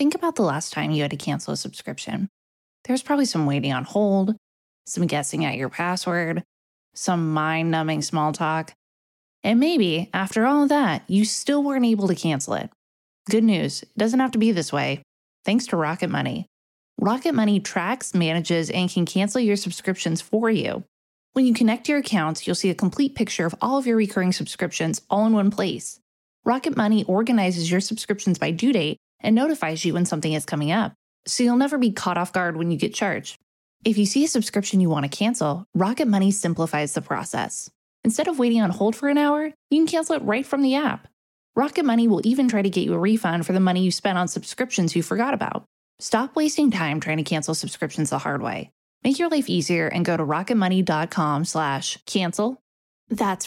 think about the last time you had to cancel a subscription. There's probably some waiting on hold, some guessing at your password, some mind-numbing small talk. And maybe, after all of that, you still weren't able to cancel it. Good news, it doesn't have to be this way. Thanks to Rocket Money. Rocket Money tracks, manages, and can cancel your subscriptions for you. When you connect your accounts, you'll see a complete picture of all of your recurring subscriptions all in one place. Rocket Money organizes your subscriptions by due date and notifies you when something is coming up, so you'll never be caught off guard when you get charged. If you see a subscription you want to cancel, Rocket Money simplifies the process. Instead of waiting on hold for an hour, you can cancel it right from the app. Rocket Money will even try to get you a refund for the money you spent on subscriptions you forgot about. Stop wasting time trying to cancel subscriptions the hard way. Make your life easier and go to rocketmoney.com/cancel. That's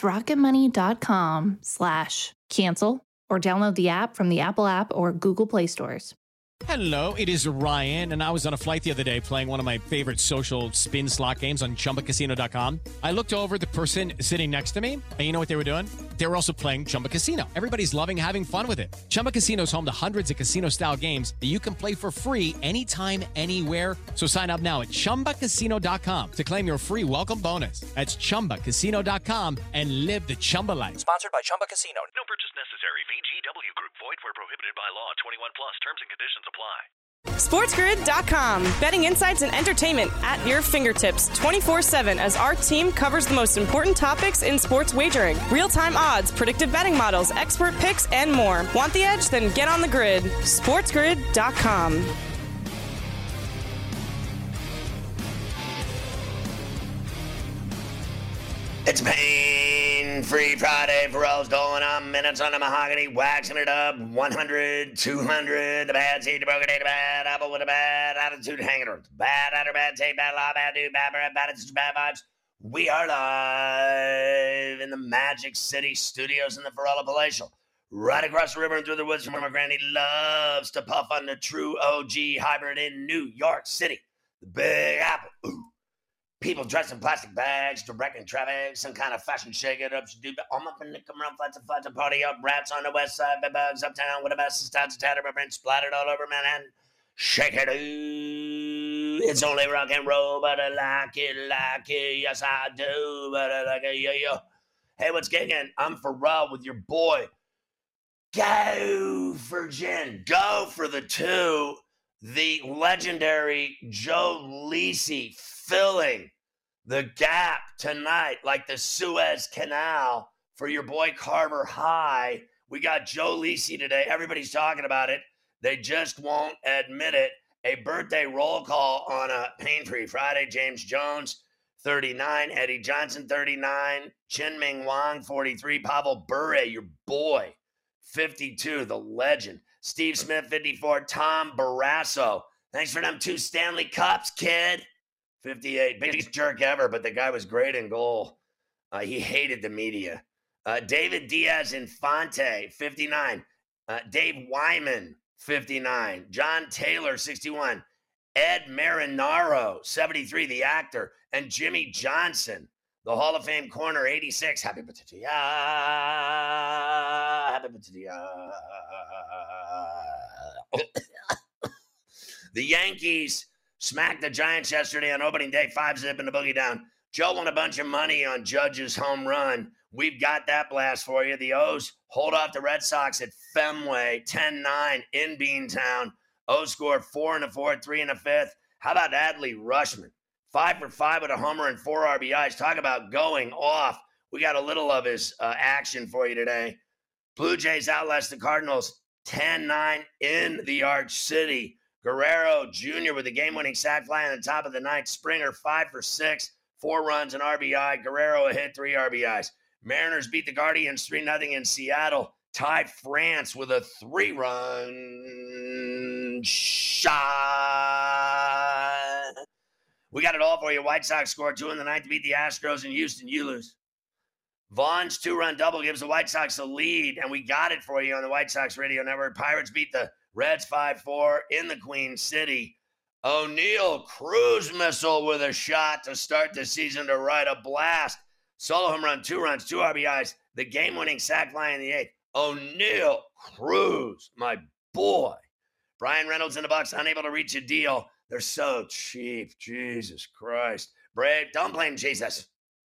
rocketmoney.com/cancel, or download the app from the Apple App or Google Play stores. Hello, it is Ryan, and I was on a flight the other day playing one of my favorite social spin slot games on ChumbaCasino.com. I looked over at the person sitting next to me, and you know what they were doing? They were also playing Chumba Casino. Everybody's loving having fun with it. Chumba Casino is home to hundreds of casino-style games that you can play for free anytime, anywhere. So sign up now at ChumbaCasino.com to claim your free welcome bonus. That's ChumbaCasino.com and live the Chumba life. Sponsored by Chumba Casino. No purchase necessary. VGW Group. Void where prohibited by law. 21 plus. Terms and conditions apply. SportsGrid.com. Betting insights and entertainment at your fingertips 24/7 as our team covers the most important topics in sports wagering. Real-time odds, predictive betting models, expert picks, and more. Want the edge? Then get on the grid. SportsGrid.com. It's Pain-Free Friday for Rose Dolan. I'm minutes on the mahogany, waxing it up. 100, 200, the bad seed, the broken day, the bad apple with a bad attitude, hanging around. Bad attitude, bad tape, bad law, bad dude, bad breath, bad attitude, bad vibes. We are live in the Magic City studios in the Varela Palatial. Right across the river and through the woods from where my granny loves to puff on the true OG hybrid in New York City. The Big Apple. Ooh. People dressed in plastic bags, directing traffic, some kind of fashion shake-it-up. I'm up in the come around, flats and party up. Rats on the west side, bedbugs uptown with a mess of stats, tatter, print splattered all over Manhattan. Shake it, ooh. It's only rock and roll, but I like it. Yes, I do, but I like it, yo. Hey, what's gigging? I'm Pharrell with your boy. Go for Jen. Go for the two. The legendary Joe Lisi filling the gap tonight like the Suez Canal for your boy Carver High. We got Joe Lisi today. Everybody's talking about it. They just won't admit it. A birthday roll call on a Pain-Free Friday. James Jones, 39. Eddie Johnson, 39. Chin Ming Wang, 43. Pavel Bure, your boy, 52, the legend. Steve Smith, 54. Tom Barrasso. Thanks for them 2 Stanley Cups, kid. 58. Biggest jerk ever, but the guy was great in goal. He hated the media. David Diaz Infante, 59. Dave Wyman, 59. John Taylor, 61. Ed Marinaro, 73, the actor. And Jimmy Johnson, the Hall of Fame corner, 86. Happy birthday to ya. Happy birthday to ya. The Yankees smacked the Giants yesterday on opening day, 5-zip in the boogie down. Joe won a bunch of money on Judge's home run. We've got that blast for you. The O's hold off the Red Sox at Fenway, 10-9 in Beantown. O's scored 4 in the fourth, 3 in the fifth. How about Adley Rushman? 5 for 5 with a homer and 4 RBIs. Talk about going off. We got a little of his action for you today. Blue Jays outlast the Cardinals 10-9 in the Arch City. Guerrero Jr. with a game-winning sac fly on the top of the ninth. Springer 5 for 6, 4 runs and RBI. Guerrero a hit, 3 RBIs. Mariners beat the Guardians 3-0 in Seattle. Tied France with a 3-run shot. We got it all for you. White Sox scored 2 in the ninth to beat the Astros in Houston. You lose. Vaughn's 2-run double gives the White Sox a lead, and we got it for you on the White Sox Radio Network. Pirates beat the Reds 5-4 in the Queen City. O'Neal cruise missile with a shot to start the season to ride a blast. Solo home run, 2 runs, 2 RBIs. The game-winning sac fly in the 8th. O'Neal Cruz, my boy. Brian Reynolds and the Bucks unable to reach a deal. They're so cheap. Jesus Christ. Don't blame Jesus.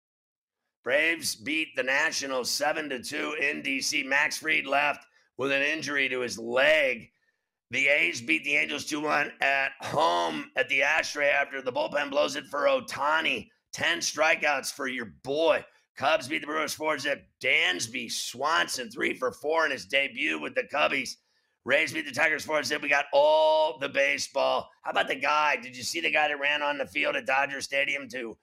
Braves beat the Nationals 7-2 in D.C. Max Fried left with an injury to his leg. The A's beat the Angels 2-1 at home at the Ashtray after the bullpen blows it for Ohtani. 10 strikeouts for your boy. Cubs beat the Brewers 4-0. Dansby Swanson 3 for 4 in his debut with the Cubbies. Rays beat the Tigers 4-0. We got all the baseball. How about the guy? Did you see the guy that ran on the field at Dodger Stadium to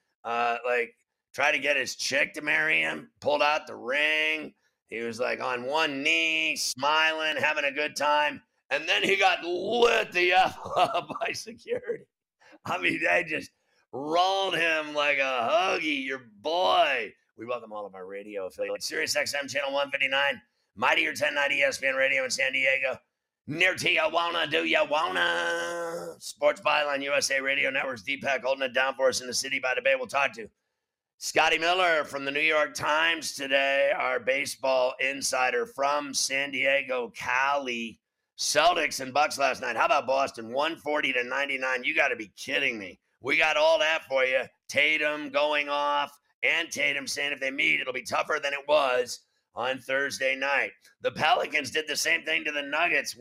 try to get his chick to marry him? Pulled out the ring. He was like on one knee, smiling, having a good time. And then he got lit the F up by security. I mean, they just rolled him like a hoagie, your boy. We welcome all of our radio affiliates. Sirius XM Channel 159, Mightier 1090 ESPN Radio in San Diego. Near Tijuana, do ya wanna? Sports Byline USA Radio Network's Deepak holding it down for us in the city by the bay. We'll talk to Scotty Miller from the New York Times today, our baseball insider from San Diego, Cali. Celtics and Bucks last night. How about Boston? 140-99. You got to be kidding me. We got all that for you. Tatum going off and Tatum saying if they meet, it'll be tougher than it was on Thursday night. The Pelicans did the same thing to the Nuggets,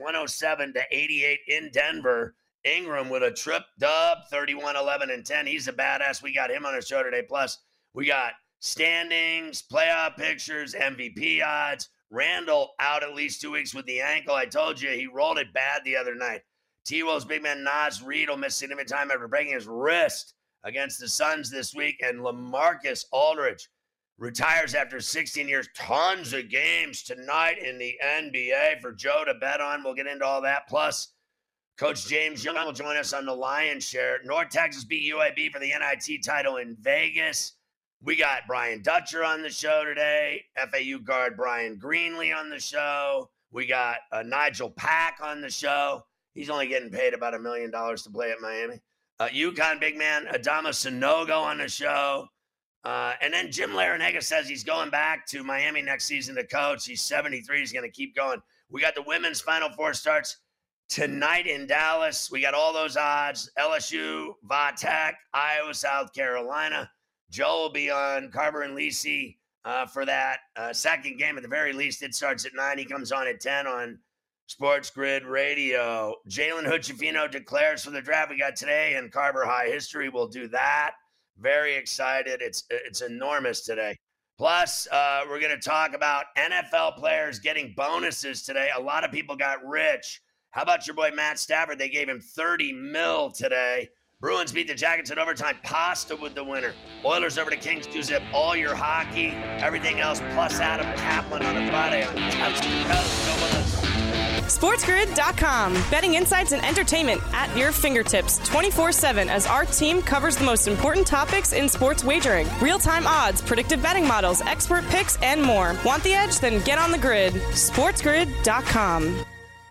107-88 in Denver. Ingram with a trip dub, 31-11-10. He's a badass. We got him on our show today. Plus, we got standings, playoff pictures, MVP odds. Randall out at least 2 weeks with the ankle. I told you he rolled it bad the other night. T-Wolves big man Naz Reid will miss significant time after breaking his wrist against the Suns this week. And LaMarcus Aldridge retires after 16 years. Tons of games tonight in the NBA for Joe to bet on. We'll get into all that. Plus, Coach James Young will join us on the Lion's Share. North Texas beat UAB for the NIT title in Vegas. We got Brian Dutcher on the show today, FAU guard Brian Greenlee on the show. We got Nigel Pack on the show. He's only getting paid about $1 million to play at Miami. UConn big man Adama Sanogo on the show. And then Jim Larinaga says he's going back to Miami next season to coach. He's 73. He's going to keep going. We got the women's Final Four starts tonight in Dallas. We got all those odds. LSU, Va-Tech, Iowa, South Carolina. Joe will be on Carver and Lisi for that second game. At the very least, it starts at 9. He comes on at 10 on Sports Grid Radio. Jalen Hood-Schifino declares for the draft we got today, and Carver High History will do that. Very excited. It's enormous today. Plus, we're going to talk about NFL players getting bonuses today. A lot of people got rich. How about your boy Matt Stafford? They gave him $30 million today. Bruins beat the Jackets in overtime. Pasta with the winner. Oilers over the Kings. Do zip all your hockey. Everything else plus Adam Kaplan on a Friday on Couch to Coast. Go with us. SportsGrid.com. Betting insights and entertainment at your fingertips 24/7 as our team covers the most important topics in sports wagering. Real-time odds, predictive betting models, expert picks, and more. Want the edge? Then get on the grid. SportsGrid.com.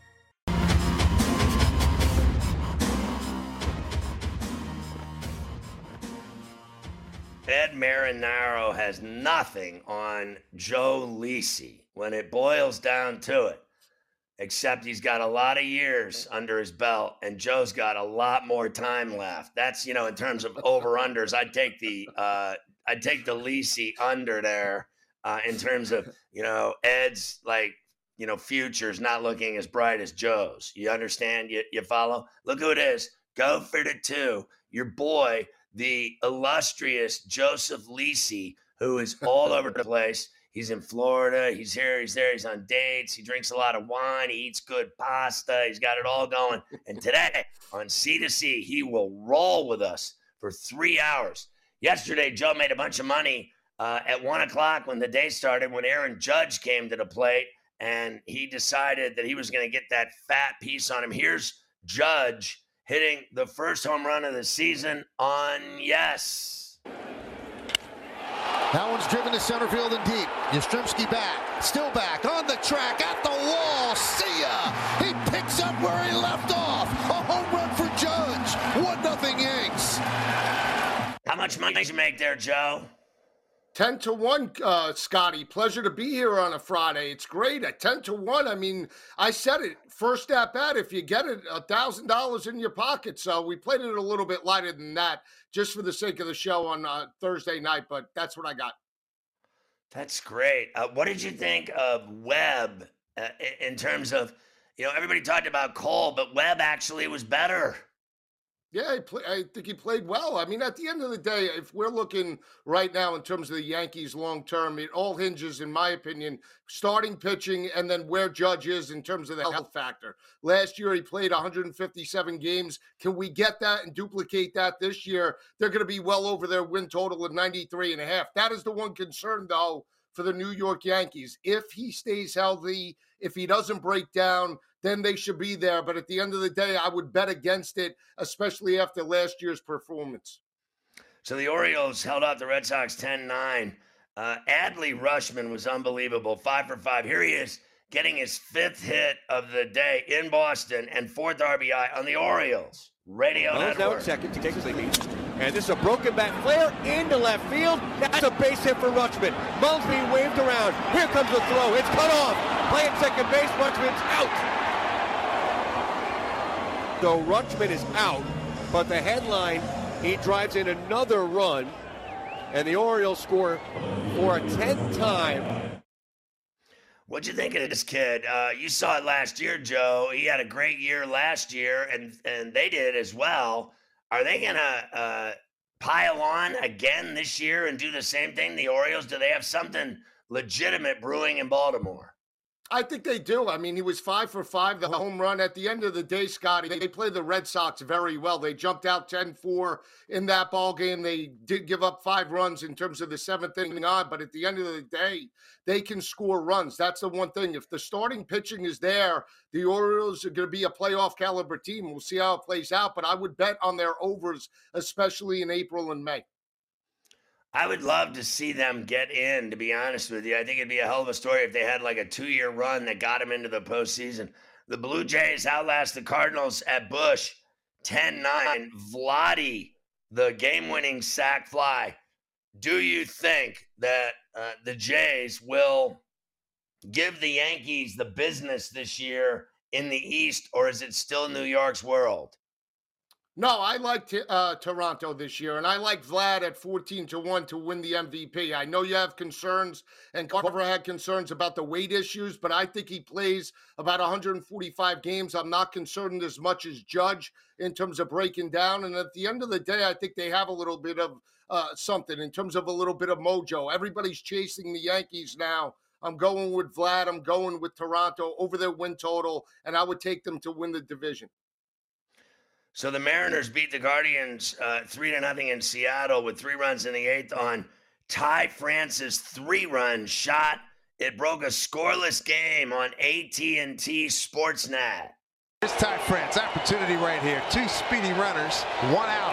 Ed Marinaro has nothing on Joe Lisi when it boils down to it, except he's got a lot of years under his belt, and Joe's got a lot more time left. That's, in terms of over-unders, I'd take the Lisi under there in terms of, Ed's, future's not looking as bright as Joe's. You understand? You follow? Look who it is. Go for the 2. Your boy, the illustrious Joseph Lisi, who is all over the place. He's in Florida. He's here. He's there. He's on dates. He drinks a lot of wine. He eats good pasta. He's got it all going. And today on C2C, he will roll with us for 3 hours. Yesterday, Joe made a bunch of money at 1 o'clock when the day started, when Aaron Judge came to the plate, and he decided that he was going to get that fat piece on him. Here's Judge hitting the first home run of the season on Yes. That one's driven to center field and deep. Yastrzemski back, still back, on the track, at the wall. See ya! He picks up where he left off. A home run for Judge. 1-0 Yanks. How much money did you make there, Joe? 10-1, Scotty. Pleasure to be here on a Friday. It's great at 10-1. I mean, I said it first at bat. If you get it, $1,000 in your pocket. So we played it a little bit lighter than that, just for the sake of the show on Thursday night. But that's what I got. That's great. What did you think of Webb in terms of, everybody talked about Cole, but Webb actually was better. Yeah, I think he played well. I mean, at the end of the day, if we're looking right now in terms of the Yankees long term, it all hinges, in my opinion, starting pitching and then where Judge is in terms of the health factor. Last year, he played 157 games. Can we get that and duplicate that this year? They're going to be well over their win total of 93.5. That is the one concern, though, for the New York Yankees. If he stays healthy, if he doesn't break down, then they should be there. But at the end of the day, I would bet against it, especially after last year's performance. So the Orioles held off the Red Sox 10-9. Adley Rutschman was unbelievable, 5 for 5. Here he is getting his 5th hit of the day in Boston and 4th RBI on the Orioles. Radio Network. Now at second to take the lead. And this is a broken bat flare into left field. That's a base hit for Rutschman. Mullins being waved around. Here comes the throw. It's cut off. Playing second base. Rutschman's out. So Rutschman is out, but the headline, he drives in another run, and the Orioles score for a 10th time. What'd you think of this kid? You saw it last year, Joe. He had a great year last year, and they did as well. Are they going to pile on again this year and do the same thing, the Orioles? Do they have something legitimate brewing in Baltimore? I think they do. I mean, he was 5 for 5, the home run. At the end of the day, Scotty, they played the Red Sox very well. They jumped out 10-4 in that ball game. They did give up 5 runs in terms of the 7th inning on, but at the end of the day, they can score runs. That's the one thing. If the starting pitching is there, the Orioles are going to be a playoff caliber team. We'll see how it plays out, but I would bet on their overs, especially in April and May. I would love to see them get in, to be honest with you. I think it'd be a hell of a story if they had like a 2-year run that got them into the postseason. The Blue Jays outlast the Cardinals at Busch 10-9. Vladdy, the game-winning sac fly. Do you think that the Jays will give the Yankees the business this year in the East, or is it still New York's world? No, I like Toronto this year, and I like Vlad at 14-1 to win the MVP. I know you have concerns, and Carver had concerns about the weight issues, but I think he plays about 145 games. I'm not concerned as much as Judge in terms of breaking down, and at the end of the day, I think they have a little bit of something in terms of a little bit of mojo. Everybody's chasing the Yankees now. I'm going with Vlad. I'm going with Toronto over their win total, and I would take them to win the division. So the Mariners beat the Guardians 3-0 in Seattle with 3 runs in the 8th on Ty France's 3-run shot. It broke a scoreless game on AT&T Sportsnet. Here's Ty France, opportunity right here. 2 speedy runners, 1 out.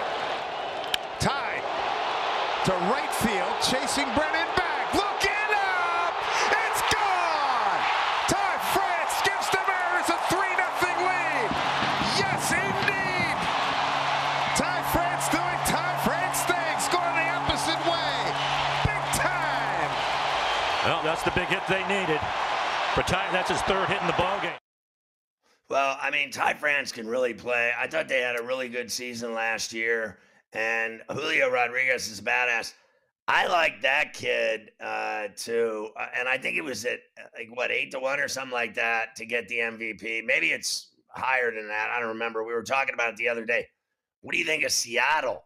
Ty to right field, chasing Brennan back. Looking up, it's gone. Ty France gives the Mariners a 3-0 lead. Yes, indeed. Ty France doing Ty France things, going the opposite way. Big time. Well, that's the big hit they needed. For Ty, that's his 3rd hit in the ballgame. Well, I mean, Ty France can really play. I thought they had a really good season last year, and Julio Rodriguez is badass. I like that kid too, and I think it was at 8-1 or something like that to get the MVP. Maybe it's higher than that. I don't remember. We were talking about it the other day. What do you think of Seattle?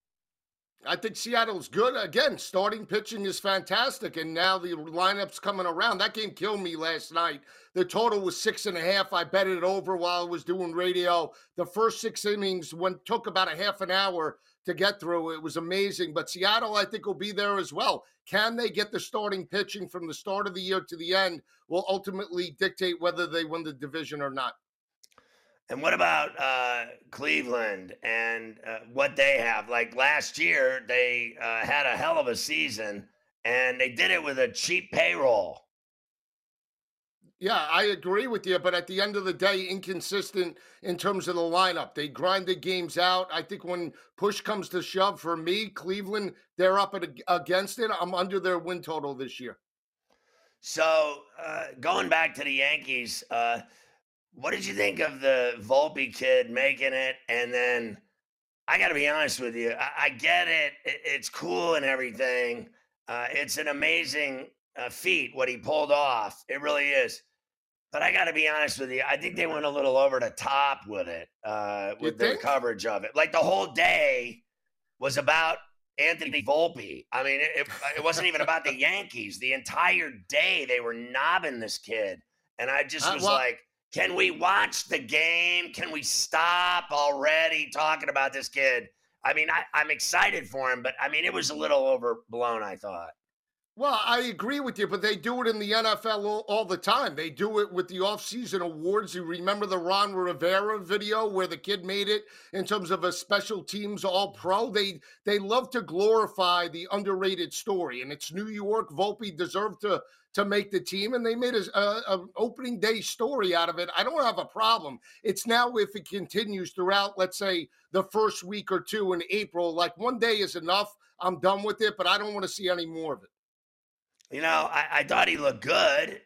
I think Seattle's good. Again, starting pitching is fantastic, and now the lineup's coming around. That game killed me last night. The total was 6.5. I bet it over while I was doing radio. The first 6 innings took about a half an hour to get through. It was amazing. But Seattle, I think, will be there as well. Can they get the starting pitching from the start of the year to the end will ultimately dictate whether they win the division or not. And what about Cleveland and what they have? Like last year, they had a hell of a season, and they did it with a cheap payroll. Yeah, I agree with you, but at the end of the day, inconsistent in terms of the lineup. They grinded games out. I think when push comes to shove, for me, Cleveland, they're up against it. I'm under their win total this year. So going back to the Yankees, what did you think of the Volpe kid making it? And then I got to be honest with you, I get it. It's cool and everything. It's an amazing feat what he pulled off. It really is. But I got to be honest with you, I think they went a little over the top with it, with their coverage of it. Like the whole day was about Anthony Volpe. I mean, it wasn't even about the Yankees. The entire day they were knobbing this kid. And I just was like, can we watch the game? Can we stop already talking about this kid? I mean, I'm excited for him, but I mean, it was a little overblown, I thought. Well, I agree with you, but they do it in the NFL all the time. They do it with the offseason awards. You remember the Ron Rivera video where the kid made it in terms of a special teams all-pro? They love to glorify the underrated story, and it's New York. Volpe deserved to make the team, and they made an opening day story out of it. I don't have a problem. It's now if it continues throughout, let's say, the first week or two in April, like one day is enough. I'm done with it, but I don't want to see any more of it. You know, I thought he looked good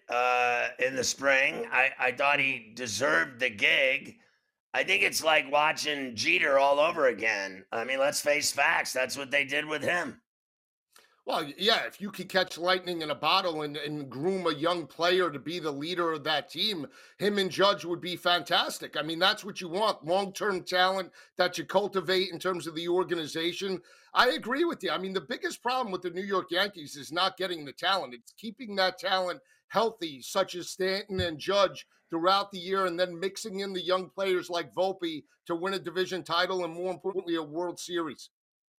in the spring. I thought he deserved the gig. I think it's like watching Jeter all over again. I mean, let's face facts. That's what they did with him. Well, yeah, if you could catch lightning in a bottle and groom a young player to be the leader of that team, him and Judge would be fantastic. I mean, that's what you want, long-term talent that you cultivate in terms of the organization. I agree with you. I mean, the biggest problem with the New York Yankees is not getting the talent. It's keeping that talent healthy, such as Stanton and Judge, throughout the year, and then mixing in the young players like Volpe to win a division title and, more importantly, a World Series.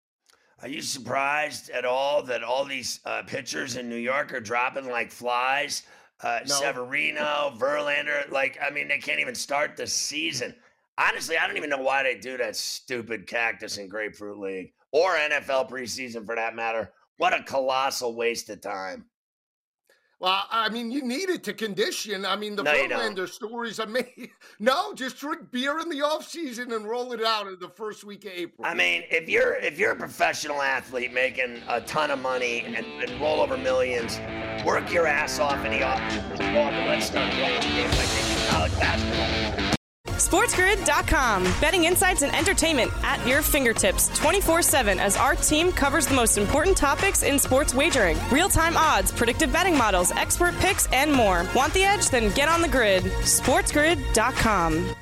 Are you surprised at all that all these pitchers in New York are dropping like flies? No. Severino, Verlander, I mean, they can't even start the season. Honestly, I don't even know why they do that stupid cactus and grapefruit league or NFL preseason for that matter. What a colossal waste of time. Well, I mean, you need it to condition. I mean, the Verlander stories, no, just drink beer in the offseason and roll it out in the first week of April. I mean, if you're a professional athlete making a ton of money and roll over millions, work your ass off in the offseason. Let's start playing games like they do college basketball. SportsGrid.com. Betting insights and entertainment at your fingertips 24/7 as our team covers the most important topics in sports wagering. Real-time odds, predictive betting models, expert picks, and more. Want the edge? Then get on the grid. SportsGrid.com.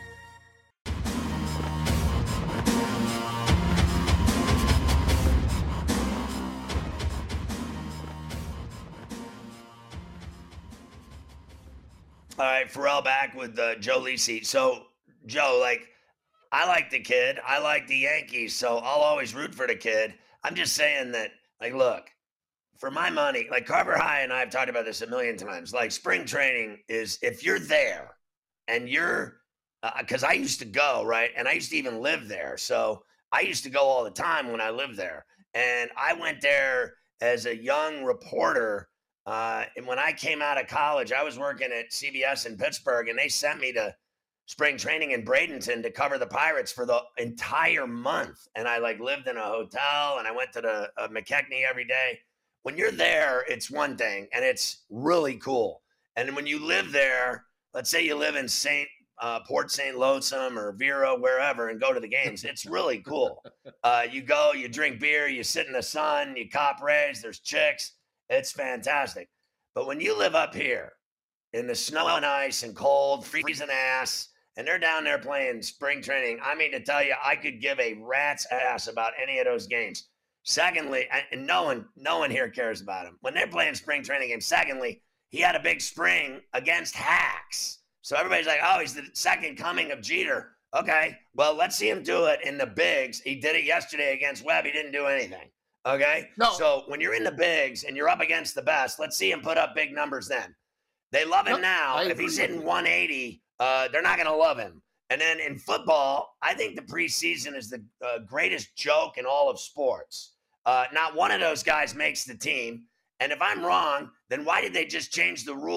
All right, Pharrell back with Joe Lisi. So, Joe, I like the kid. I like the Yankees, so I'll always root for the kid. I'm just saying that, look, for my money, Carver High and I have talked about this a million times. Spring training is, if you're there and you're, because I used to go, right? And I used to even live there. So I used to go all the time when I lived there. And I went there as a young reporter. And when I came out of college, I was working at CBS in Pittsburgh, and they sent me to spring training in Bradenton to cover the Pirates for the entire month. And I lived in a hotel, and I went to the McKechnie every day. When you're there, it's one thing, and it's really cool. And when you live there, let's say you live in Port St. Lonesome or Vero, wherever, and go to the games, it's really cool. You go, you drink beer, you sit in the sun, you cop rays, there's chicks. It's fantastic. But when you live up here in the snow and ice and cold, freezing ass, and they're down there playing spring training, I mean to tell you, I could give a rat's ass about any of those games. Secondly, and no one here cares about him. When they're playing spring training games, secondly, he had a big spring against hacks. So everybody's like, oh, he's the second coming of Jeter. Okay, well, let's see him do it in the bigs. He did it yesterday against Webb. He didn't do anything. Okay? No. So when you're in the bigs and you're up against the best, let's see him put up big numbers then. They love him now. If he's hitting 180, they're not going to love him. And then in football, I think the preseason is the greatest joke in all of sports. Not one of those guys makes the team. And if I'm wrong, then why did they just change the rule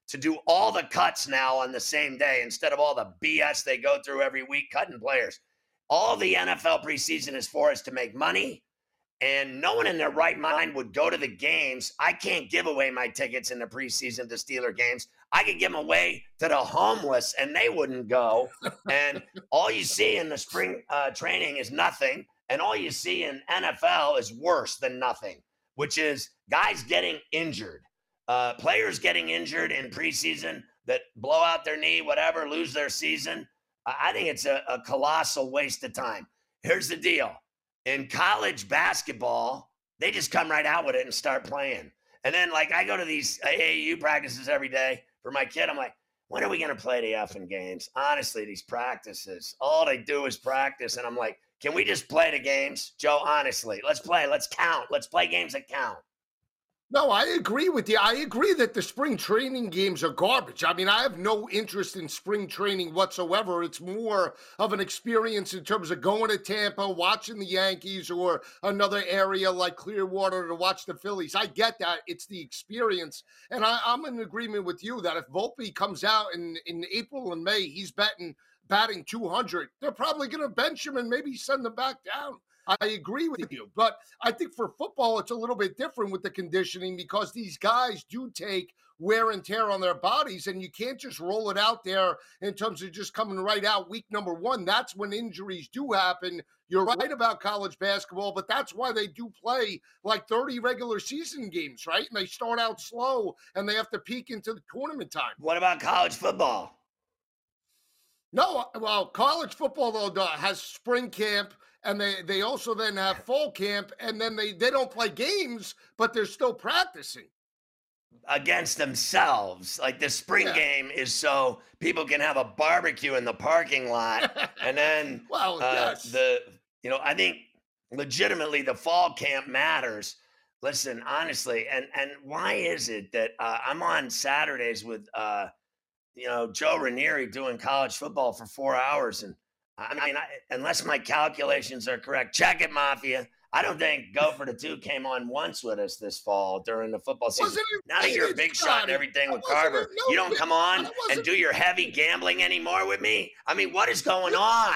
to do all the cuts now on the same day instead of all the BS they go through every week cutting players. All the NFL preseason is for is to make money, and no one in their right mind would go to the games. I can't give away my tickets in the preseason to Steeler games. I could give them away to the homeless, and they wouldn't go. And all you see in the spring training is nothing, and all you see in NFL is worse than nothing, which is guys getting injured. Players getting injured in preseason that blow out their knee, whatever, lose their season. I think it's a colossal waste of time. Here's the deal. In college basketball, they just come right out with it and start playing. And then, like, I go to these AAU practices every day for my kid. I'm like, when are we going to play the effing games? Honestly, these practices, all they do is practice. And I'm like, can we just play the games? Joe, honestly, let's play. Let's count. Let's play games that count. No, I agree with you. I agree that the spring training games are garbage. I mean, I have no interest in spring training whatsoever. It's more of an experience in terms of going to Tampa, watching the Yankees, or another area like Clearwater to watch the Phillies. I get that. It's the experience. And I'm in agreement with you that if Volpe comes out in April and May, he's batting 200, they're probably going to bench him and maybe send him back down. I agree with you, but I think for football, it's a little bit different with the conditioning because these guys do take wear and tear on their bodies, and you can't just roll it out there in terms of just coming right out week number one. That's when injuries do happen. You're right about college basketball, but that's why they do play like 30 regular season games, right? And they start out slow, and they have to peak into the tournament time. What about college football? No, well, college football, though, has spring camp, and they also then have fall camp, and then they don't play games, but they're still practicing. Against themselves. Like the spring game is so people can have a barbecue in the parking lot. And then yes. I think legitimately the fall camp matters. Listen, honestly, and why is it that I'm on Saturdays with Joe Ranieri doing college football for 4 hours, and I mean, unless my calculations are correct, check it, Mafia. I don't think Go for the Two came on once with us this fall during the football season. Now that you're a big shot and everything with Carver, you don't come on and do your heavy gambling anymore with me? I mean, what is going on?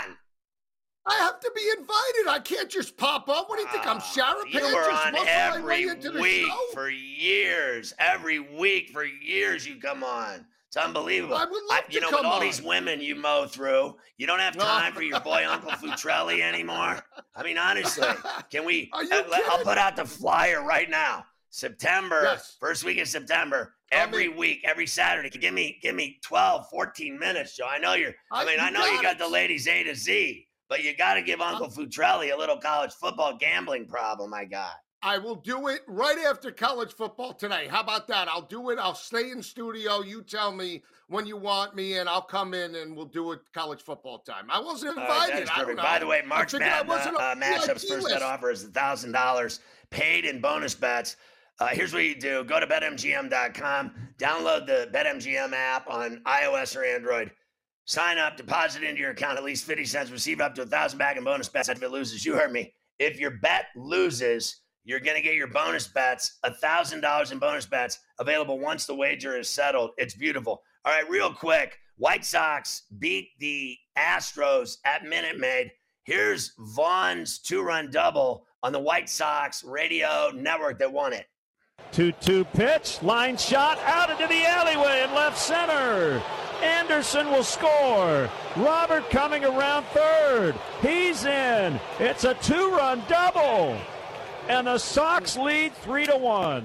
I have to be invited. I can't just pop up. What do you think? I'm Sarah You were on every week for years. Every week for years you come on. It's unbelievable. I would love to come with all on. these women you mow through, you don't have time for your boy Uncle Futrelli anymore. I mean, honestly, can we? I'll put out the flyer right now. September, first week of September, every week, every Saturday. Give me 12, 14 minutes, Joe. I know you got the ladies A to Z, but you got to give Uncle Futrelli a little college football gambling problem I got. I will do it right after college football tonight. How about that? I'll do it. I'll stay in studio. You tell me when you want me, and I'll come in, and we'll do it college football time. I wasn't invited. I don't know. By the way, March Madness matchups first bet offer is $1,000 paid in bonus bets. Here's what you do. Go to BetMGM.com. Download the BetMGM app on iOS or Android. Sign up. Deposit into your account at least 50 cents. Receive up to $1,000 back in bonus bets if it loses. You heard me. If your bet loses, you're going to get your bonus bets, $1,000 in bonus bets, available once the wager is settled. It's beautiful. All right, real quick. White Sox beat the Astros at Minute Maid. Here's Vaughn's two-run double on the White Sox radio network that won it. 2-2 pitch, line shot out into the alleyway in left center. Anderson will score. Robert coming around third. He's in. It's a two-run double. And the Sox lead 3-1.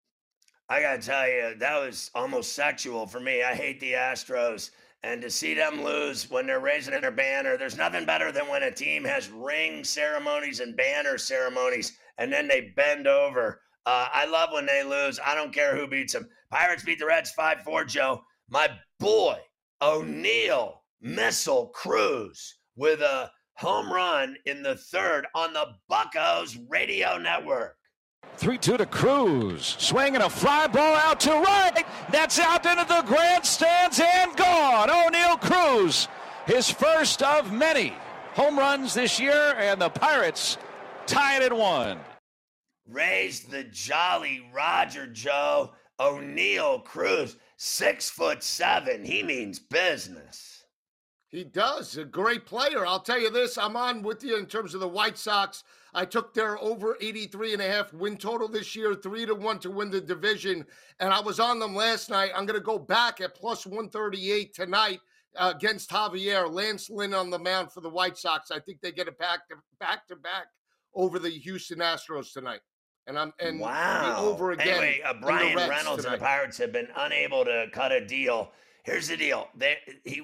I got to tell you, that was almost sexual for me. I hate the Astros. And to see them lose when they're raising their banner, there's nothing better than when a team has ring ceremonies and banner ceremonies, and then they bend over. I love when they lose. I don't care who beats them. Pirates beat the Reds 5-4, Joe. My boy, O'Neill Missile Cruz with a home run in the third on the Buccos radio network. 3-2 to Cruz. Swinging a fly ball out to right. That's out into the grandstands and gone. O'Neill Cruz, his first of many home runs this year, and the Pirates tie it at 1. Raise the Jolly Roger, Joe. O'Neill Cruz. 6'7". He means business. He does. A great player. I'll tell you this. I'm on with you in terms of the White Sox. I took their over 83.5 win total this year, 3-1 to win the division. And I was on them last night. I'm going to go back at plus 138 tonight against Javier. Lance Lynn on the mound for the White Sox. I think they get it back to back over the Houston Astros tonight. And wow. Over again. Anyway, Brian Reynolds and the Pirates have been unable to cut a deal. Here's the deal. They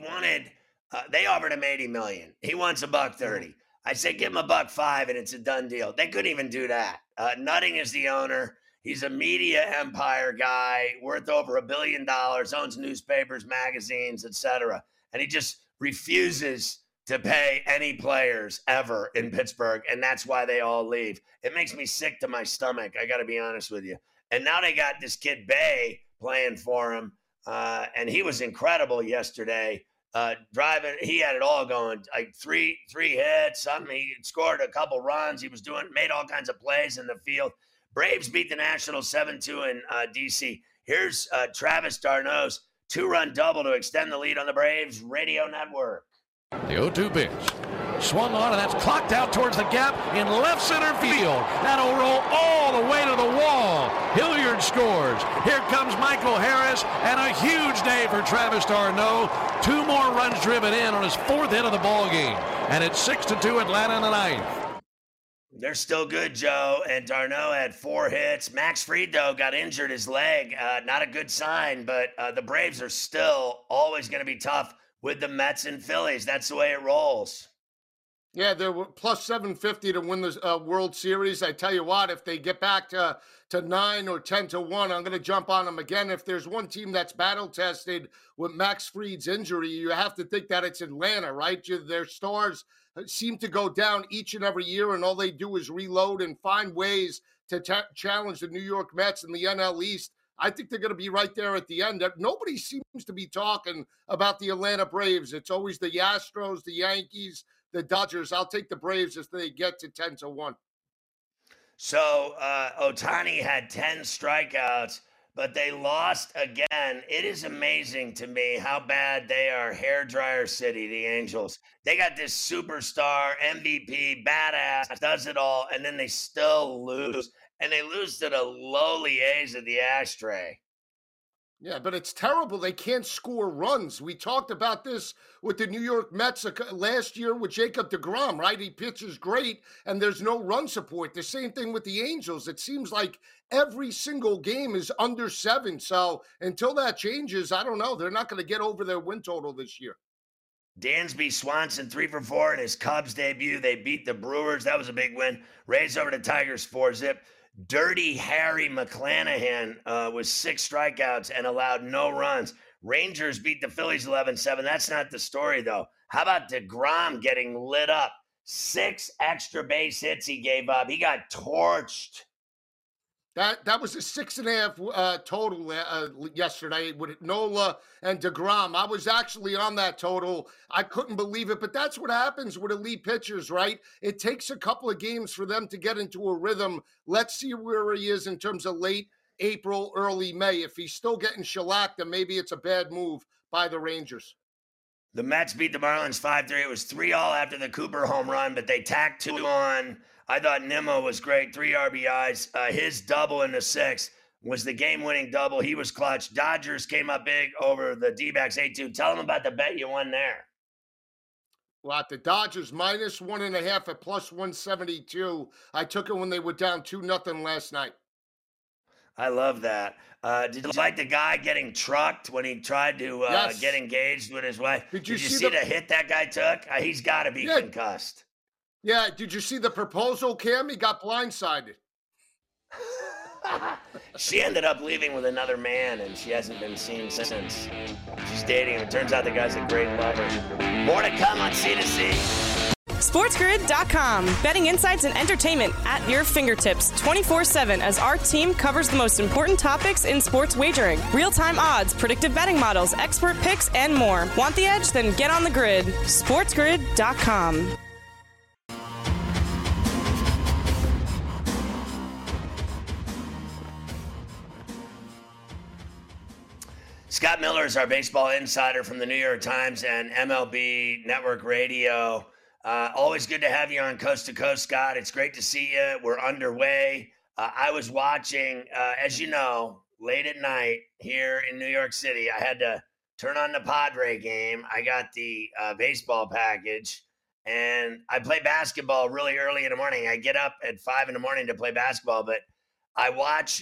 offered him $80 million. He wants $130. I said, give him $105 and it's a done deal. They couldn't even do that. Nutting is the owner. He's a media empire guy worth over $1 billion, owns newspapers, magazines, etc. And he just refuses to pay any players ever in Pittsburgh, and that's why they all leave. It makes me sick to my stomach, I got to be honest with you. And now they got this kid Bay playing for him, and he was incredible yesterday. Driving, he had it all going, like three hits, something. He scored a couple runs. He was made all kinds of plays in the field. Braves beat the Nationals 7-2 in D.C. Here's Travis d'Arnaud's 2-run double to extend the lead on the Braves radio network. The 0-2 pitch. Swung on, and that's clocked out towards the gap in left center field. That'll roll all the way to the wall. Hilliard scores. Here comes Michael Harris, and a huge day for Travis d'Arnaud. 2 more runs driven in on his 4th hit of the ball game. And it's 6-2 Atlanta in the 9th. They're still good, Joe. And d'Arnaud had 4 hits. Max Fried, though, got injured his leg. Not a good sign, but the Braves are still always going to be tough with the Mets and Phillies. That's the way it rolls. Yeah, they're plus 750 to win the World Series. I tell you what, if they get back to 9 or 10-1, I'm going to jump on them again. If there's one team that's battle-tested with Max Fried's injury, you have to think that it's Atlanta, right? Their stars seem to go down each and every year, and all they do is reload and find ways to challenge the New York Mets and the NL East. I think they're going to be right there at the end. Nobody seems to be talking about the Atlanta Braves. It's always the Astros, the Yankees, the Dodgers. I'll take the Braves if they get to 10-1. So Ohtani had 10 strikeouts, but they lost again. It is amazing to me how bad they are. Hairdryer City, the Angels. They got this superstar, MVP, badass, does it all, and then they still lose. And they lose to the lowly A's of the Ashtray. Yeah, but it's terrible. They can't score runs. We talked about this with the New York Mets last year with Jacob deGrom, right? He pitches great, and there's no run support. The same thing with the Angels. It seems like every single game is under 7. So until that changes, I don't know. They're not going to get over their win total this year. Dansby Swanson 3 for 4 in his Cubs debut. They beat the Brewers. That was a big win. Rays over the Tigers 4-0. Dirty Harry McClanahan was 6 strikeouts and allowed no runs. Rangers beat the Phillies 11-7. That's not the story, though. How about DeGrom getting lit up? 6 extra base hits he gave up. He got torched. That was a 6.5 total yesterday with Nola and DeGrom. I was actually on that total. I couldn't believe it, but that's what happens with elite pitchers, right? It takes a couple of games for them to get into a rhythm. Let's see where he is in terms of late April, early May. If he's still getting shellacked, then maybe it's a bad move by the Rangers. The Mets beat the Marlins 5-3. It was 3-all after the Cooper home run, but they tacked 2 on. I thought Nimmo was great, 3 RBIs. His double in the 6th was the game-winning double. He was clutch. Dodgers came up big over the D-backs 8-2. Tell them about the bet you won there. Well, the Dodgers minus 1.5 at plus 172. I took it when they were down 2-0 last night. I love that. Did you like the guy getting trucked when he tried to get engaged with his wife? Did you see the hit that guy took? He's got to be concussed. Yeah, did you see the proposal, Cam? He got blindsided. She ended up leaving with another man, and she hasn't been seen since. She's dating him. It turns out the guy's a great lover. More to come on C2C. SportsGrid.com. Betting insights and entertainment at your fingertips 24/7 as our team covers the most important topics in sports wagering. Real-time odds, predictive betting models, expert picks, and more. Want the edge? Then get on the grid. SportsGrid.com. Scott Miller is our baseball insider from the New York Times and MLB Network Radio. Always good to have you on Coast to Coast, Scott. It's great to see you. We're underway. I was watching, as you know, late at night here in New York City. I had to turn on the Padre game. I got the baseball package, and I play basketball really early in the morning. I get up at 5 in the morning to play basketball, but I watch,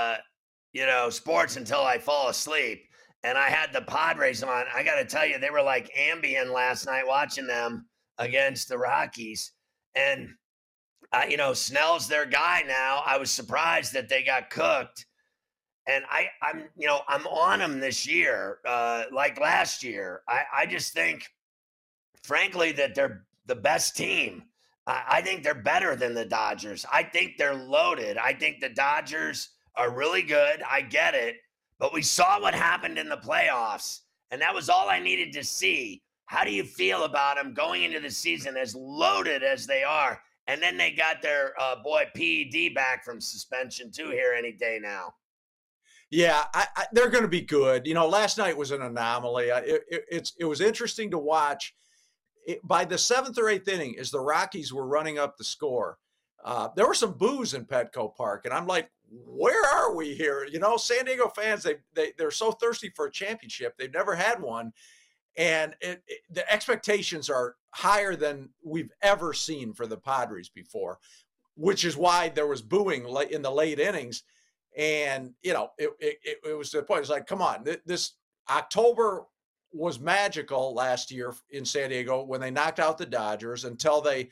sports until I fall asleep. And I had the Padres on. I got to tell you, they were like Ambien last night watching them against the Rockies. And, Snell's their guy now. I was surprised that they got cooked. And I'm on them this year, like last year. I just think, frankly, that they're the best team. I think they're better than the Dodgers. I think they're loaded. I think the Dodgers are really good. I get it. But we saw what happened in the playoffs, and that was all I needed to see. How do you feel about them going into the season as loaded as they are? And then they got their boy PED back from suspension, too, here any day now. Yeah, they're going to be good. Last night was an anomaly. It was interesting to watch. By the 7th or 8th inning, as the Rockies were running up the score, there were some boos in Petco Park, and I'm like, where are we here? San Diego fans, they're so thirsty for a championship. They've never had one. And the expectations are higher than we've ever seen for the Padres before, which is why there was booing in the late innings. And, it was to the point, it's like, come on, this October was magical last year in San Diego when they knocked out the Dodgers until they,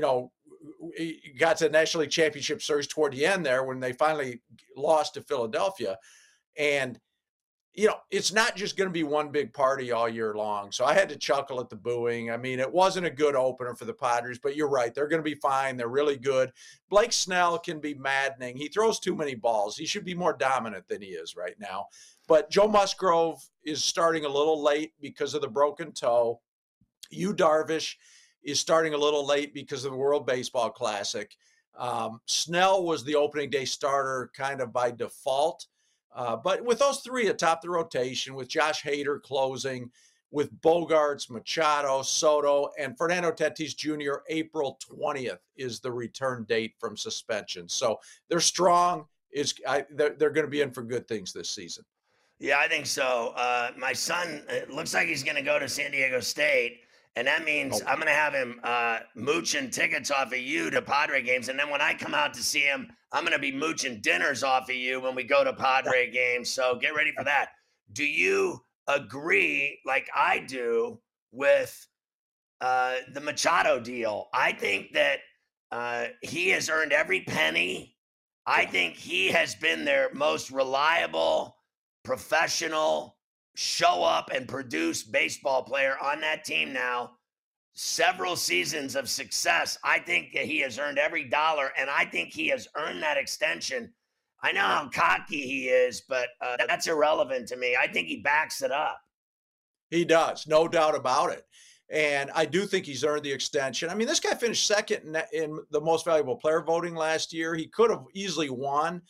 got to the National League Championship Series toward the end there when they finally lost to Philadelphia. And, it's not just going to be one big party all year long. So I had to chuckle at the booing. I mean, it wasn't a good opener for the Padres, but you're right. They're going to be fine. They're really good. Blake Snell can be maddening. He throws too many balls. He should be more dominant than he is right now. But Joe Musgrove is starting a little late because of the broken toe. Yu Darvish is starting a little late because of the World Baseball Classic. Snell was the opening day starter kind of by default. But with those three atop the rotation, with Josh Hader closing, with Bogarts, Machado, Soto, and Fernando Tatis Jr., April 20th is the return date from suspension. So they're strong. They're going to be in for good things this season. Yeah, I think so. My son, it looks like he's going to go to San Diego State. And that means I'm going to have him mooching tickets off of you to Padre games. And then when I come out to see him, I'm going to be mooching dinners off of you when we go to Padre games. So get ready for that. Do you agree, like I do, with the Machado deal? I think that he has earned every penny. I think he has been their most reliable, professional, show up and produce baseball player on that team now. Several seasons of success. I think that he has earned every dollar, and I think he has earned that extension. I know how cocky he is, but that's irrelevant to me. I think he backs it up. He does, no doubt about it. And I do think he's earned the extension. I mean, this guy finished second in the most valuable player voting last year. He could have easily won.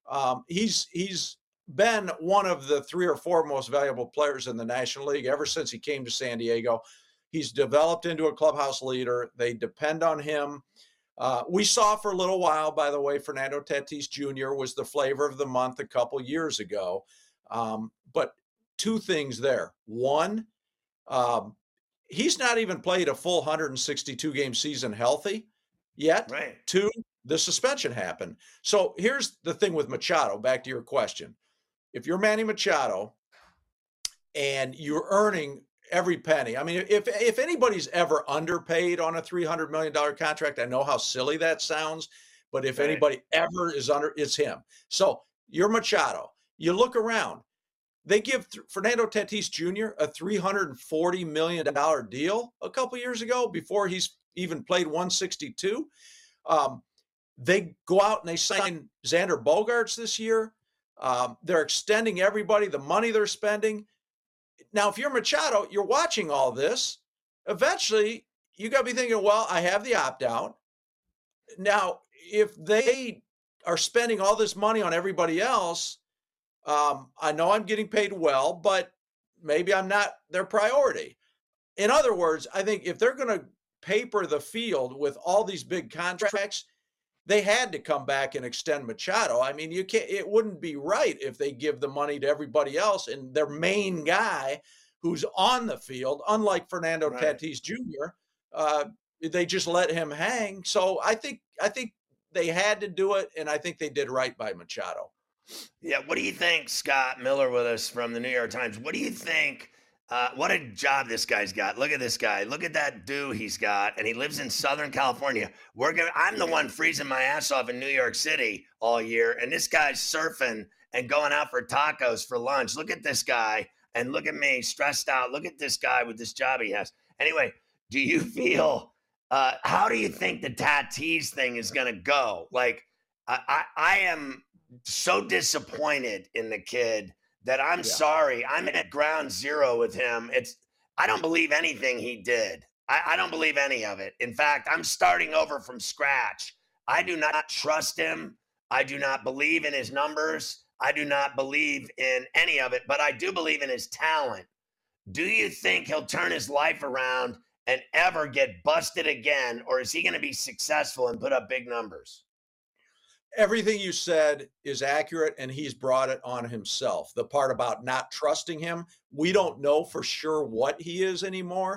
He's been one of the 3 or 4 most valuable players in the National League ever since he came to San Diego. He's developed into a clubhouse leader. They depend on him. We saw for a little while, by the way, Fernando Tatis Jr. was the flavor of the month a couple years ago. But 2 things there. One, he's not even played a full 162-game season healthy yet. Right. 2, the suspension happened. So here's the thing with Machado, back to your question. If you're Manny Machado and you're earning every penny, I mean, if anybody's ever underpaid on a $300 million contract, I know how silly that sounds, but if anybody ever is under, it's him. So you're Machado. You look around. They give Fernando Tatis Jr. a $340 million deal a couple years ago before he's even played 162. They go out and they sign Xander Bogaerts this year. They're extending everybody, the money they're spending. Now, if you're Machado, you're watching all this. Eventually, you got to be thinking, well, I have the opt-out. Now, if they are spending all this money on everybody else, I know I'm getting paid well, but maybe I'm not their priority. In other words, I think if they're going to paper the field with all these big contracts, they had to come back and extend Machado. I mean, you can't. It wouldn't be right if they give the money to everybody else and their main guy who's on the field, unlike Fernando Tatis Jr., they just let him hang. So I think they had to do it, and I think they did right by Machado. Yeah, what do you think, Scott Miller with us from the New York Times? What do you think? What a job this guy's got. Look at this guy. Look at that do he's got. And he lives in Southern California. I'm the one freezing my ass off in New York City all year. And this guy's surfing and going out for tacos for lunch. Look at this guy. And look at me stressed out. Look at this guy with this job he has. Anyway, do you feel, how do you think the Tatis thing is going to go? Like, I am so disappointed in the kid that I'm sorry. I'm at ground zero with him. I don't believe anything he did. I don't believe any of it. In fact, I'm starting over from scratch. I do not trust him. I do not believe in his numbers. I do not believe in any of it, but I do believe in his talent. Do you think he'll turn his life around and ever get busted again, or is he going to be successful and put up big numbers? Everything you said is accurate, and he's brought it on himself. The part about not trusting him, we don't know for sure what he is anymore.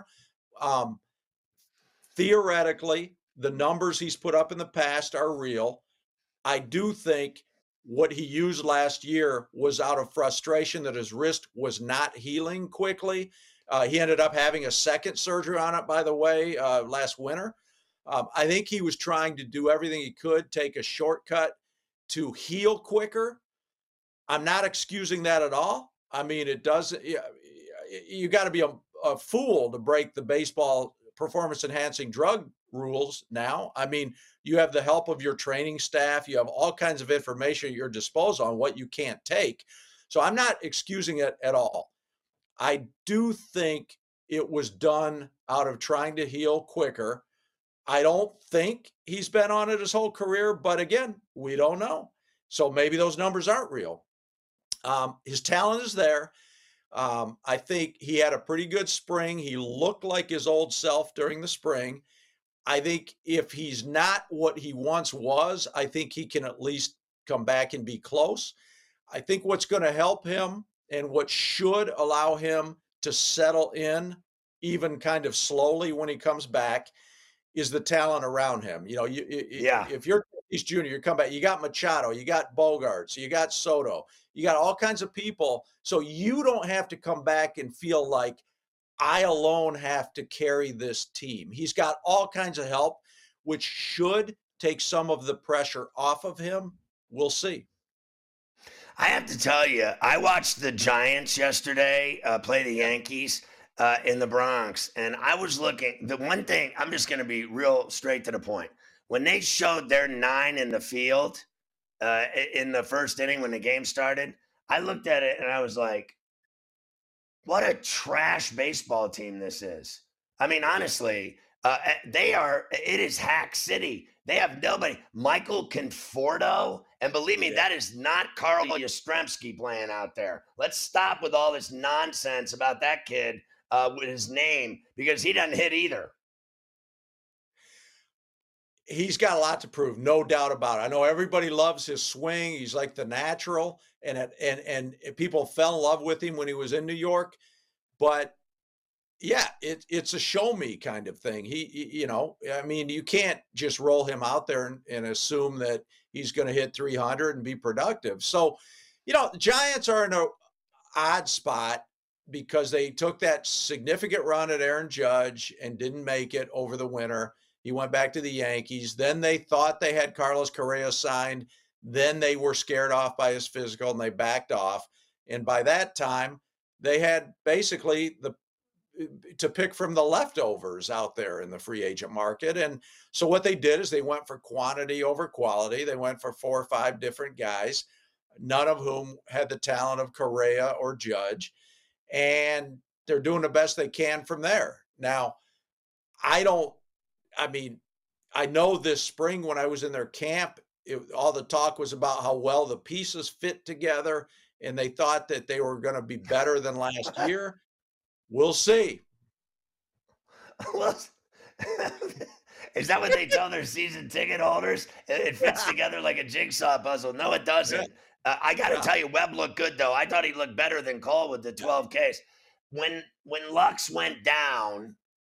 Theoretically, the numbers he's put up in the past are real. I do think what he used last year was out of frustration that his wrist was not healing quickly. He ended up having a second surgery on it, by the way, last winter. I think he was trying to do everything he could, take a shortcut to heal quicker. I'm not excusing that at all. I mean, it doesn't, you got to be a fool to break the baseball performance enhancing drug rules now. I mean, you have the help of your training staff. You have all kinds of information at your disposal on what you can't take. So I'm not excusing it at all. I do think it was done out of trying to heal quicker. I don't think he's been on it his whole career, but again, we don't know. So maybe those numbers aren't real. His talent is there. I think he had a pretty good spring. He looked like his old self during the spring. I think if he's not what he once was, I think he can at least come back and be close. I think what's going to help him and what should allow him to settle in even kind of slowly when he comes back is the talent around him. You know, if you're Tatis Jr., you come back, you got Machado, you got Bogaerts, you got Soto, you got all kinds of people. So you don't have to come back and feel like I alone have to carry this team. He's got all kinds of help, which should take some of the pressure off of him. We'll see. I have to tell you, I watched the Giants yesterday play the Yankees in the Bronx, and I was looking. The one thing, I'm just going to be real straight to the point. When they showed their 9 in the field in the first inning when the game started, I looked at it and I was like, what a trash baseball team this is. I mean, honestly, it is Hack City. They have nobody. Michael Conforto. And believe me, that is not Carl Yastrzemski playing out there. Let's stop with all this nonsense about that kid with his name, because he doesn't hit either. He's got a lot to prove, no doubt about it. I know everybody loves his swing. He's like the natural, and people fell in love with him when he was in New York. But yeah, it's a show me kind of thing. I mean, you can't just roll him out there and assume that he's going to hit 300 and be productive. So, the Giants are in an odd spot because they took that significant run at Aaron Judge and didn't make it over the winter. He went back to the Yankees. Then they thought they had Carlos Correa signed. Then they were scared off by his physical and they backed off. And by that time, they had basically to pick from the leftovers out there in the free agent market. And so what they did is they went for quantity over quality. They went for 4 or 5 different guys, none of whom had the talent of Correa or Judge. And they're doing the best they can from there. Now, I know this spring when I was in their camp, all the talk was about how well the pieces fit together and they thought that they were going to be better than last year. We'll see. Well, is that what they tell their season ticket holders? It fits together like a jigsaw puzzle. No, it doesn't. I got to tell you, Webb looked good, though. I thought he looked better than Cole with the 12 Ks. When Lux went down,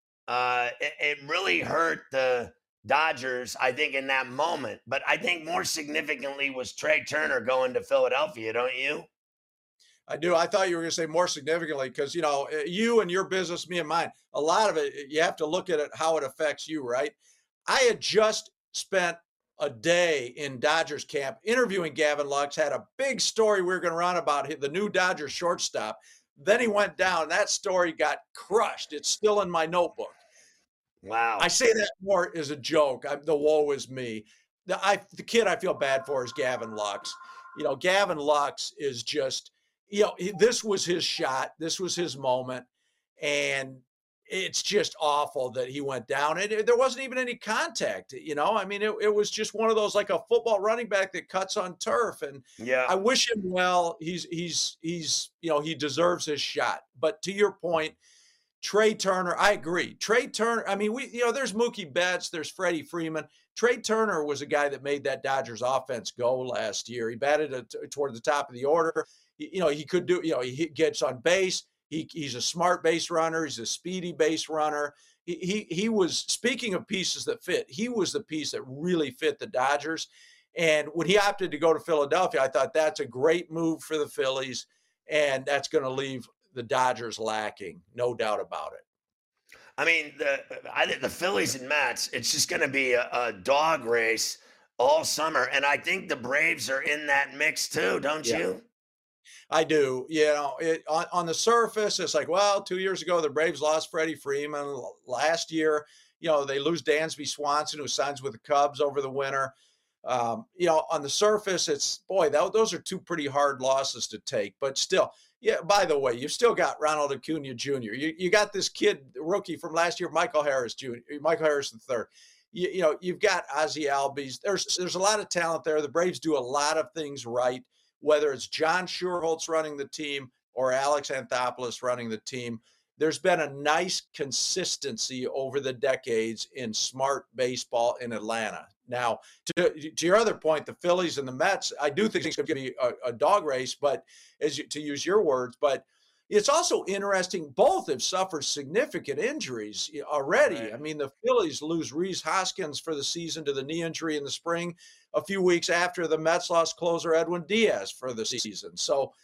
it really hurt the Dodgers, I think, in that moment. But I think more significantly was Trey Turner going to Philadelphia, don't you? I do. I thought you were going to say more significantly because, you and your business, me and mine, a lot of it, you have to look at it, how it affects you, right? I had just spent a day in Dodgers camp interviewing Gavin Lux, had a big story we were going to run about the new Dodgers shortstop. Then he went down. That story got crushed. It's still in my notebook. Wow. I say that more as a joke. The woe is me. The kid I feel bad for is Gavin Lux. Gavin Lux is just, this was his shot. This was his moment. And it's just awful that he went down. And there wasn't even any contact, I mean, it was just one of those, like a football running back that cuts on turf. And yeah, I wish him well. He's he deserves his shot. But to your point, Trey Turner, I agree. Trey Turner, I mean, there's Mookie Betts, there's Freddie Freeman. Trey Turner was a guy that made that Dodgers offense go last year. He batted toward the top of the order. He could do, he gets on base. He's a smart base runner. He's a speedy base runner. He was, speaking of pieces that fit, he was the piece that really fit the Dodgers. And when he opted to go to Philadelphia, I thought that's a great move for the Phillies. And that's going to leave the Dodgers lacking, no doubt about it. I mean, I think the Phillies and Mets, it's just going to be a dog race all summer. And I think the Braves are in that mix too, don't you? I do. On the surface, it's like, well, 2 years ago, the Braves lost Freddie Freeman. Last year, they lose Dansby Swanson, who signs with the Cubs over the winter. On the surface, it's, boy, those are two pretty hard losses to take. But still, yeah, by the way, you've still got Ronald Acuna Jr. You got this kid, rookie from last year, Michael Harris III. You've got Ozzie Albies. There's a lot of talent there. The Braves do a lot of things right, whether it's John Schuerholz running the team or Alex Anthopoulos running the team. There's been a nice consistency over the decades in smart baseball in Atlanta. Now, to your other point, the Phillies and the Mets, I do think it's going to be a dog race, but to use your words, but it's also interesting. Both have suffered significant injuries already. Right. I mean, the Phillies lose Rhys Hoskins for the season to the knee injury in the spring, a few weeks after the Mets lost closer Edwin Diaz for the season. So,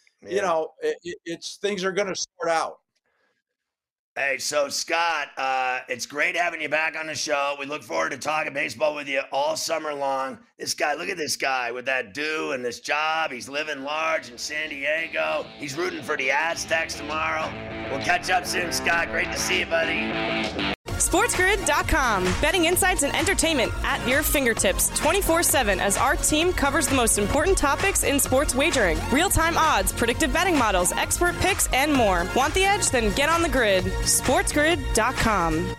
it's things are going to sort out. Hey, so Scott, it's great having you back on the show. We look forward to talking baseball with you all summer long. This guy, look at this guy with that do and this job. He's living large in San Diego. He's rooting for the Aztecs tomorrow. We'll catch up soon, Scott. Great to see you, buddy. SportsGrid.com. Betting insights and entertainment at your fingertips 24/7 as our team covers the most important topics in sports wagering. Real-time odds, predictive betting models, expert picks, and more. Want the edge? Then get on the grid. SportsGrid.com.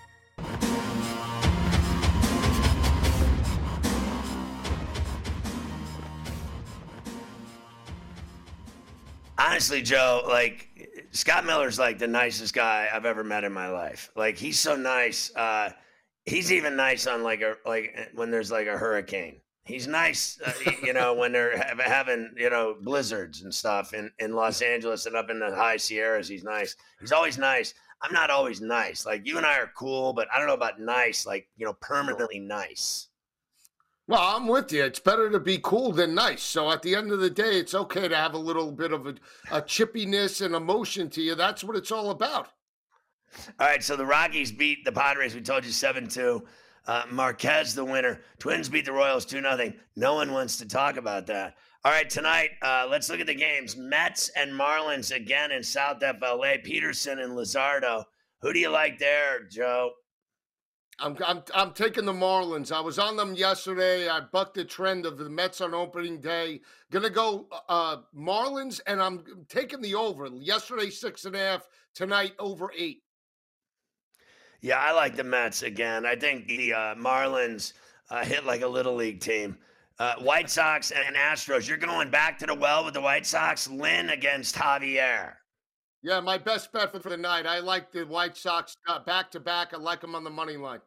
Honestly, Joe, Scott Miller's like the nicest guy I've ever met in my life. Like, he's so nice. He's even nice on when there's like a hurricane. He's nice, when they're having, blizzards and stuff in Los Angeles and up in the high Sierras. He's nice. He's always nice. I'm not always nice. Like, you and I are cool, but I don't know about nice, permanently nice. Well, I'm with you. It's better to be cool than nice. So at the end of the day, it's okay to have a little bit of a chippiness and emotion to you. That's what it's all about. All right, so the Rockies beat the Padres. We told you 7-2. Marquez, the winner. Twins beat the Royals 2-0. No one wants to talk about that. All right, tonight, let's look at the games. Mets and Marlins again in South FLA. Peterson and Luzardo. Who do you like there, Joe? I'm taking the Marlins. I was on them yesterday. I bucked the trend of the Mets on opening day. Gonna go Marlins, and I'm taking the over. Yesterday 6.5. Tonight over 8. Yeah, I like the Mets again. I think the Marlins hit like a little league team. White Sox and Astros. You're going back to the well with the White Sox. Lynn against Javier. Yeah, my best bet for the night. I like the White Sox back-to-back. I like them on the money line.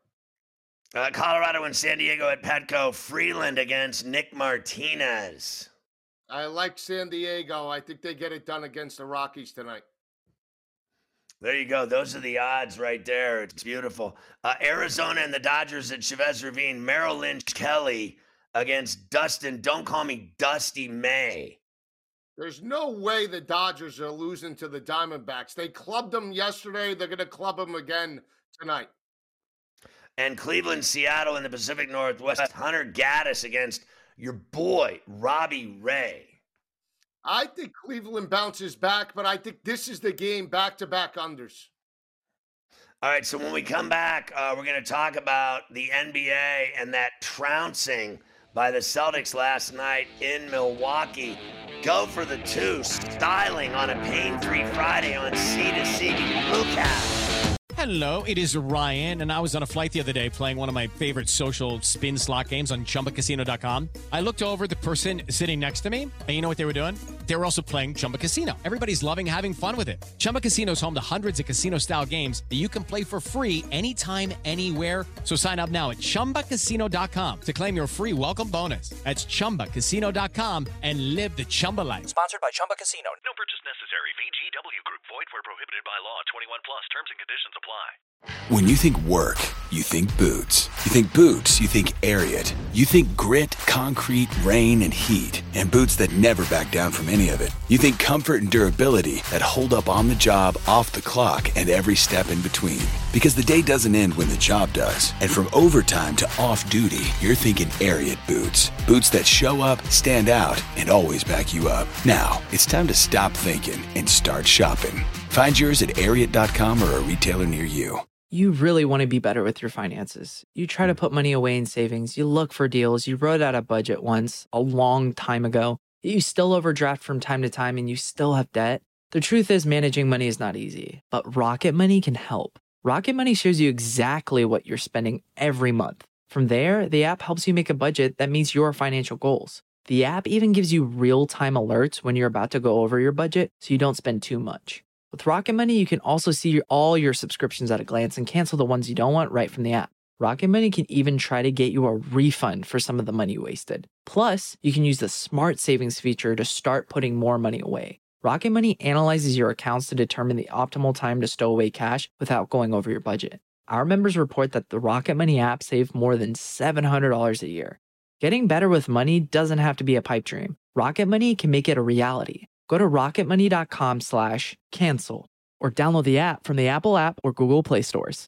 Colorado and San Diego at Petco. Freeland against Nick Martinez. I like San Diego. I think they get it done against the Rockies tonight. There you go. Those are the odds right there. It's beautiful. Arizona and the Dodgers at Chavez Ravine. Merrill Lynch Kelly against Dustin. Don't call me Dusty May. There's no way the Dodgers are losing to the Diamondbacks. They clubbed them yesterday. They're going to club them again tonight. And Cleveland, Seattle in the Pacific Northwest. Hunter Gaddis against your boy, Robbie Ray. I think Cleveland bounces back, but I think this is the game back-to-back unders. All right, so when we come back, we're going to talk about the NBA and that trouncing by the Celtics last night in Milwaukee. Go for the two, styling on a pain-free Friday on C2C Bluecast. Hello, it is Ryan, and I was on a flight the other day playing one of my favorite social spin slot games on ChumbaCasino.com. I looked over at the person sitting next to me, and you know what they were doing? They were also playing Chumba Casino. Everybody's loving having fun with it. Chumba Casino is home to hundreds of casino-style games that you can play for free anytime, anywhere. So sign up now at ChumbaCasino.com to claim your free welcome bonus. That's ChumbaCasino.com and live the Chumba life. Sponsored by Chumba Casino. No purchase necessary. VGW Group. Void where prohibited by law. 21 plus. Terms and conditions apply. When you think work, you think boots. You think boots, you think Ariat. You think grit, concrete, rain, and heat. And boots that never back down from any of it. You think comfort and durability that hold up on the job, off the clock, and every step in between. Because the day doesn't end when the job does. And from overtime to off-duty, you're thinking Ariat boots. Boots that show up, stand out, and always back you up. Now, it's time to stop thinking and start shopping. Find yours at Ariat.com or a retailer near you. You really want to be better with your finances. You try to put money away in savings. You look for deals. You wrote out a budget once, a long time ago. You still overdraft from time to time and you still have debt. The truth is managing money is not easy, but Rocket Money can help. Rocket Money shows you exactly what you're spending every month. From there, the app helps you make a budget that meets your financial goals. The app even gives you real-time alerts when you're about to go over your budget so you don't spend too much. With Rocket Money, you can also see all your subscriptions at a glance and cancel the ones you don't want right from the app. Rocket Money can even try to get you a refund for some of the money wasted. Plus, you can use the Smart Savings feature to start putting more money away. Rocket Money analyzes your accounts to determine the optimal time to stow away cash without going over your budget. Our members report that the Rocket Money app saved more than $700 a year. Getting better with money doesn't have to be a pipe dream. Rocket Money can make it a reality. Go to rocketmoney.com/cancel or download the app from the Apple app or Google Play stores.